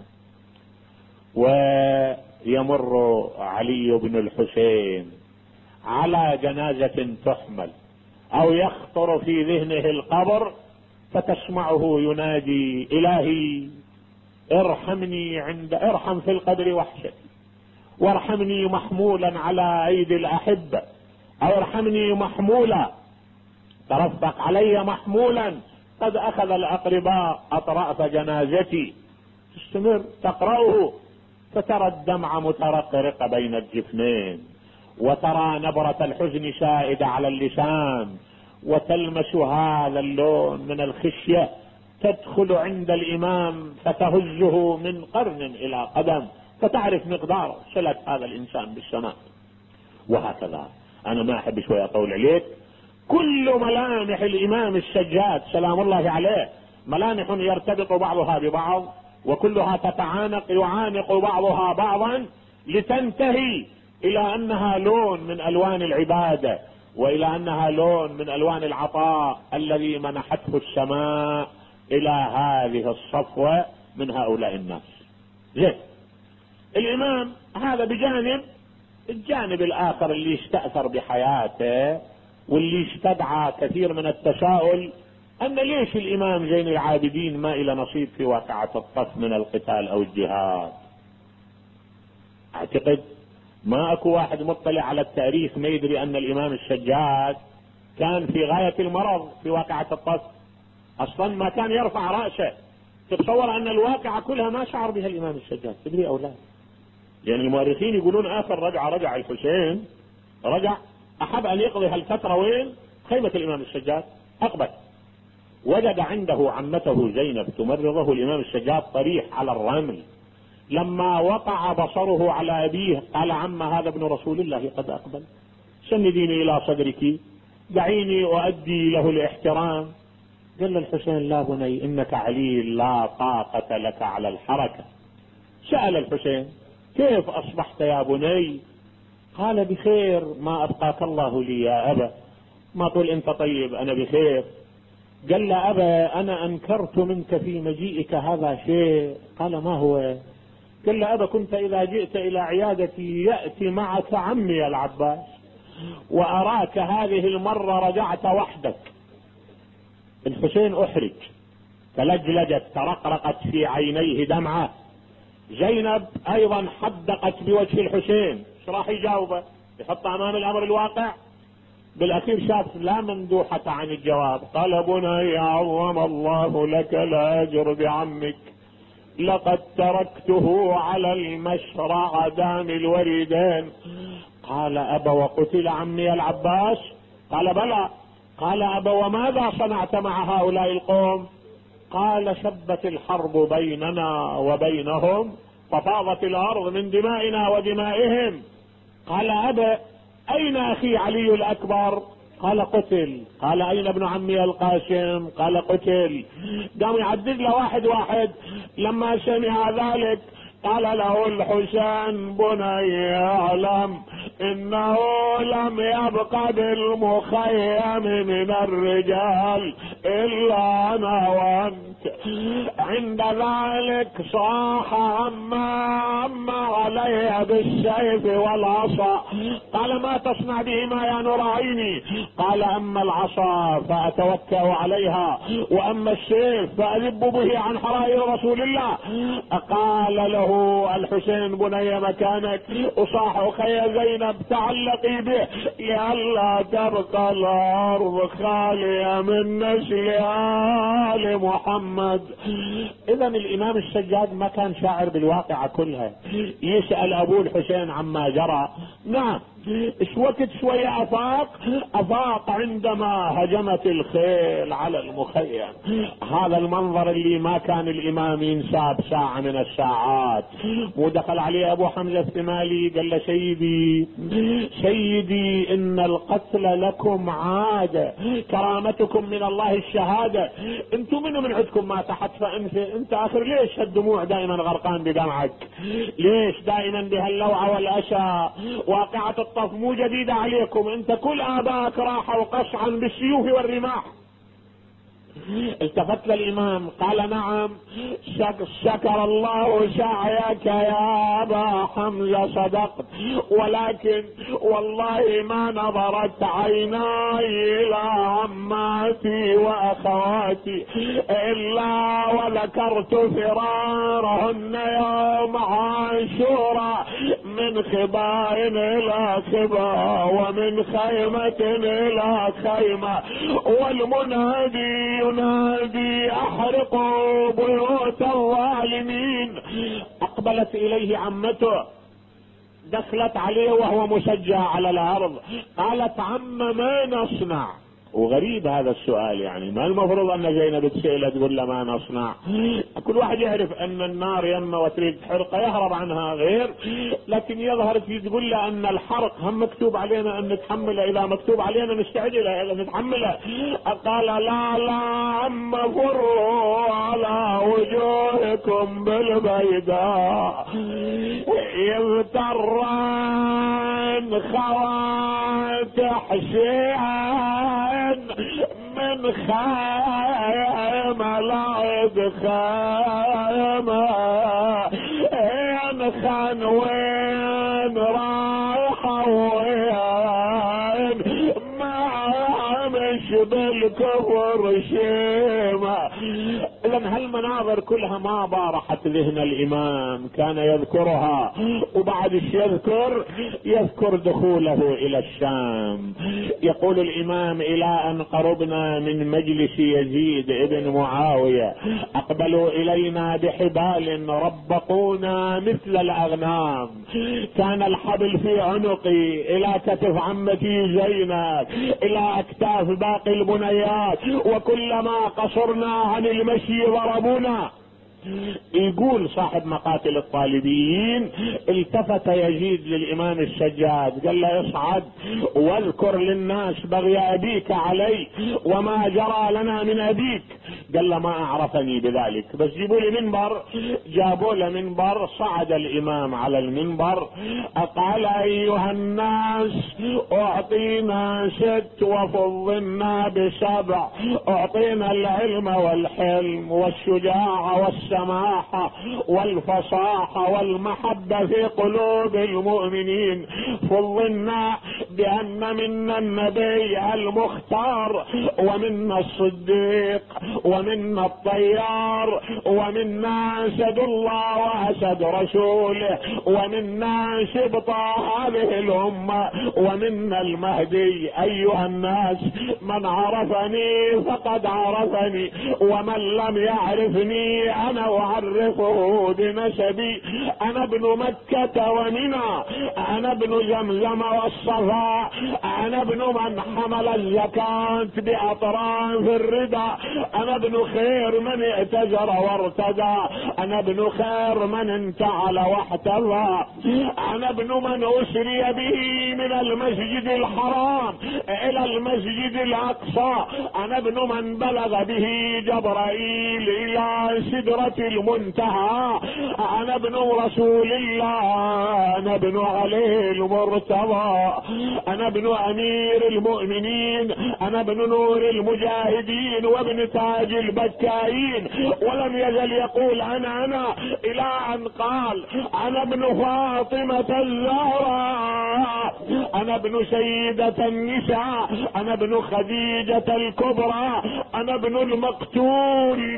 ويمر علي بن الحسين على جنازة تحمل، أو يخطر في ذهنه القبر، فتسمعه ينادي: إلهي ارحمني عند ارحم في القبر وحشتي، وارحمني محمولا على أيدي الأحبة، أو ارحمني محمولا، ترفق علي محمولا، قد أخذ الأقرباء أطراف جنازتي. تستمر تقرأه فترى الدمع مترقرق بين الجفنين، وترى نبرة الحزن شائدة على اللسان، وتلمس هذا اللون من الخشية تدخل عند الإمام فتهزه من قرن إلى قدم، فتعرف مقدار صلة هذا الإنسان بالسماء. وهكذا أنا ما أحب شوية أطول عليك. كل ملامح الإمام السجاد سلام الله عليه ملامح يرتبط بعضها ببعض، وكلها تتعانق يعانق بعضها بعضا، لتنتهي إلى أنها لون من ألوان العبادة، وإلى أنها لون من ألوان العطاء الذي منحته السماء إلى هذه الصفوة من هؤلاء الناس. زين، الإمام هذا بجانب. الجانب الآخر اللي استأثر بحياته واللي استدعى كثير من التساؤل، أن ليش الإمام زين العابدين ما إلى نصيب في واقعة الطف من القتال أو الجهاد؟ أعتقد ما أكو واحد مطلع على التاريخ ما يدري أن الإمام السجاد كان في غاية المرض في واقعة الطف، أصلا ما كان يرفع رأسه. تتصور أن الواقعة كلها ما شعر بها الإمام السجاد، تدري أو لا؟ يعني المؤرخين يقولون آخر رجع رجع الحسين رجع أحب أن يقضي هالفترة وين؟ خيمة الإمام السجاد. أقبل وجد عنده عمته زينب تمرضه الإمام السجاد طريح على الرمل. لما وقع بصره على أبيه قال: عم هذا ابن رسول الله قد أقبل، سنديني إلى صدرك، دعيني أؤدي له الاحترام. قال الحسين: لا بني، إنك عليل لا طاقة لك على الحركة. سأل الحسين: كيف أصبحت يا بني؟ قال: بخير، ما أبقاك الله لي يا أبا. ما طول أنت طيب، أنا بخير. قال له: أبا، أنا أنكرت منك في مجيئك هذا شيء. قال: ما هو؟ قال له: أبا، كنت إذا جئت إلى عيادتي يأتي معك عمي العباس، وأراك هذه المرة رجعت وحدك. الحسين أحرج، تلجلجت، ترقرقت في عينيه دمعة. زينب أيضا حدقت بوجه الحسين. ايش راح يجاوبه؟ يحط أمام الأمر الواقع؟ بالأخير شاف لا مندوحة عن الجواب. قال: بني عظم الله لك الأجر بعمك، لقد تركته على المشرع دام الوريدين. قال: أبا، وقتل عمي العباس؟ قال: بلى. قال: أبا، وماذا صنعت مع هؤلاء القوم؟ قال: شبت الحرب بيننا وبينهم، ففاضت الأرض من دمائنا ودمائهم. قال: أبا، أين أخي علي الأكبر؟ قال: قتل. قال: أين ابن عمي القاسم؟ قال: قتل. قام يعدد له واحد واحد. لما سمع ذلك قال له الحسين: بني اعلم انه لم يبق بالمخيم من الرجال الا انا وانت. عند ذلك صاح: اما اما علي بالسيف والعصا. قال: ما تصنع بهما يا نور عيني؟ قال: اما العصا فاتوكا عليها، واما السيف فاذب به عن حرائر رسول الله. قال له الحسين: بني مكانك، اصاح اخي زينب تعلقي به لئلا تبقى الارض خاليه من نسل ال محمد. اذا الامام السجاد ما كان شاعر بالواقعة كلها. يسأل ابو الحسين عما جرى. نعم، ايش وقت شوية افاق افاق عندما هجمت الخيل على المخيم. هذا المنظر اللي ما كان الامام ينساه بساعة من الساعات. ودخل عليه ابو حمزة الثمالي قال له: سيدي سيدي ان القتل لكم عادة، كرامتكم من الله الشهادة. انتم منو من عندكم ما تحت فانت انت اخر ليش الدموع دائما غرقان بدمعك؟ ليش دائما بهاللوعة والاسى؟ واقعة الطف مو جديدة عليكم، انت كل اباك راحوا قصعا بالسيوف والرماح. التفت للإمام قال نعم شك شكر الله سعيك يا أبا حمزة صدقت، ولكن والله ما نظرت عيناي إلى عماتي وأخواتي إلا وذكرت فرارهن يوم عاشوراء من خباء إلى خباء ومن خيمة إلى خيمة، والمنادي ينادي احرقوا بيوت الظالمين. اقبلت اليه عمته دخلت عليه وهو مسجع على الارض قالت عم ما نصنع؟ وغريب هذا السؤال، يعني ما المفروض ان زينب تسأله تقول له ما نصنع؟ كل واحد يعرف ان النار يمه وتريد تحرقه يهرب عنها غير، لكن يظهر تقول له ان الحرق هم مكتوب علينا ان نتحمله، اذا مكتوب علينا نستعد له نتحمله. قال لا لا عم فروا على وجوهكم بالبيداء يغترن خوات حسين من خيمة لعب خيمة خان وين رايحة وين ما مش بالكفر شيمة. اذا هالمناظر كلها ما بارحت ذهن الامام، كان يذكرها وبعد ايش يذكر؟ يذكر دخوله الى الشام. يقول الامام الى ان قربنا من مجلس يزيد ابن معاوية اقبلوا الينا بحبال ربقونا مثل الاغنام، كان الحبل في عنقي الى كتف عمتي زينب الى اكتاف باقي البنيات، وكلما قصرنا عن المشي ضربونا. يقول صاحب مقاتل الطالبيين التفت يزيد للامام السجاد قال له اصعد واذكر للناس بغي ابيك علي وما جرى لنا من ابيك. قال له ما اعرفني بذلك، بس جيبوا لي منبر. جابوا له منبر، صعد الامام على المنبر قال ايها الناس اعطينا ست وفضلنا بسبع، اعطينا العلم والحلم والشجاعة والسماحة والفصاحة والمحبة في قلوب المؤمنين، فضلنا بأن منا النبي المختار ومنا الصديق ومنا الطيار ومنا أسد الله وأسد رسوله ومنا سبط هذه الأمة ومنا المهدي. أيها الناس من عرفني فقد عرفني ومن لم يعرفني أنا أعرفه بنسبي. أنا ابن مكة ومنى، أنا ابن زمزم والصفا، أنا ابن من حمل الزكاة بأطراف الردى، أنا ابن خير من ائتزر وارتدى، أنا ابن خير من انتعل واحتفى، أنا ابن من أسري به من المسجد الحرام إلى المسجد الأقصى، أنا ابن من بلغ به جبرائيل إلى سدرة المنتهى، أنا ابن رسول الله، أنا ابن علي المرتضى، أنا ابن أمير المؤمنين، أنا ابن نور المجاهدين وابن تاج البكائين. ولم يزل يقول أنا أنا إلى أن قال أنا ابن فاطمة الزهراء، أنا ابن سيدة النساء، أنا ابن خديجة الكبرى، أنا ابن المقتول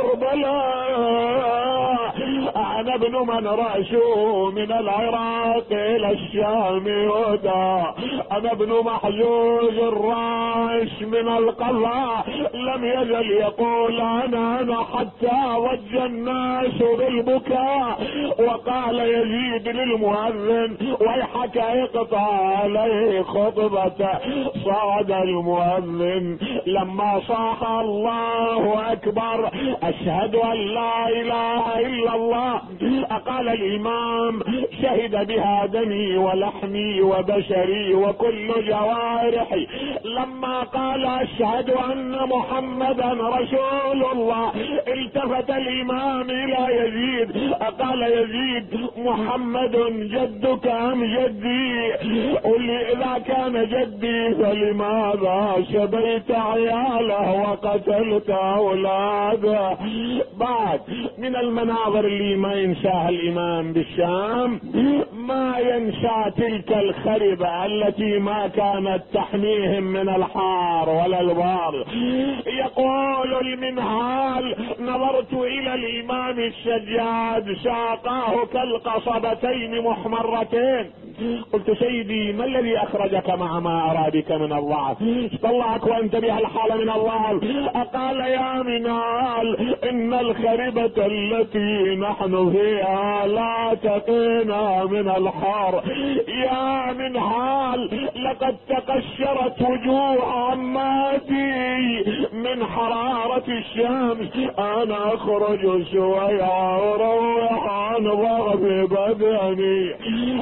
بكربلاء، أنا ابن من رأسه من العراق إلى الشام يهدى، أنا ابن محجوز الراس من القضاء. لم يزل يقول أنا أنا حتى ضج الناس بالبكاء. وقال يزيد للمؤذن ويحك اقطع عليه خطبته. صعد المؤذن لما صاح الله أكبر أشهد أن لا إله إلا الله قال الإمام شهد بها دمي ولحمي وبشري وكل جوارحي. لما قال أشهد أن محمدا رسول الله التفت الإمام إلى يزيد قال يزيد محمد جدك أم جدي؟ قل لي إذا كان جدي فلماذا شبيت عياله وقتلت أولاده؟ بعد من المناظر اللي ما ينساها الإمام بالشام ما ينسى تلك الخربة التي ما كانت تحميهم من الحار ولا البار. يقول المنهال نظرت إلى الإمام السجاد ساقاه كالقصبتين محمرتين، قلت سيدي ما الذي أخرجك مع ما أرى بك من الضعف؟ طلعك وأنت بهالحالة من الضعف. قال يا منهال إن الخربة التي نحن فيها لا تقينا من الحر. يا منهال لقد تقشرت وجوه عماتي من حرارة الشمس، أنا أخرج شوية وأروح عن ضرب بدني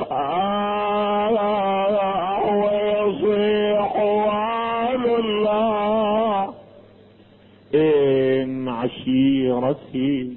آه ويصيح وعلى الله إن عشيرتي.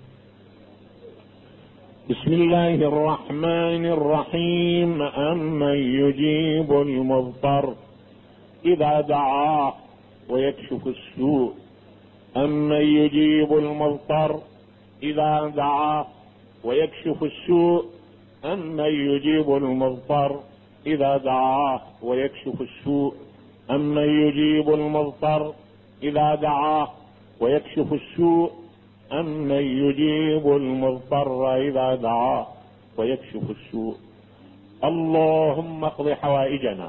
بسم الله الرحمن الرحيم. أمن يجيب المضطر إذا دعاه ويكشف السوء. أمن يجيب المضطر إذا دعاه ويكشف السوء. أمن يجيب المضطر إذا دعاه ويكشف السوء. أمن يجيب المضطر إذا دعاه ويكشف السوء. أمن يجيب المضطر إذا دعاه ويكشف السوء. اللهم اقض حوائجنا،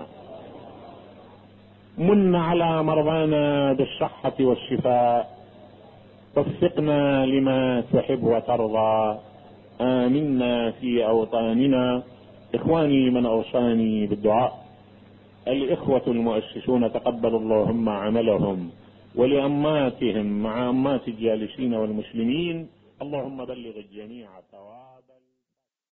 من على مرضانا بالصحة والشفاء، وفقنا لما تحب وترضى. آمنا في أوطاننا. إخواني من أوصاني بالدعاء الإخوة المؤسسون تقبل اللهم عملهم، ولأماتهم مع أمات الجالسين والمسلمين اللهم بلغ الجميع ثواب.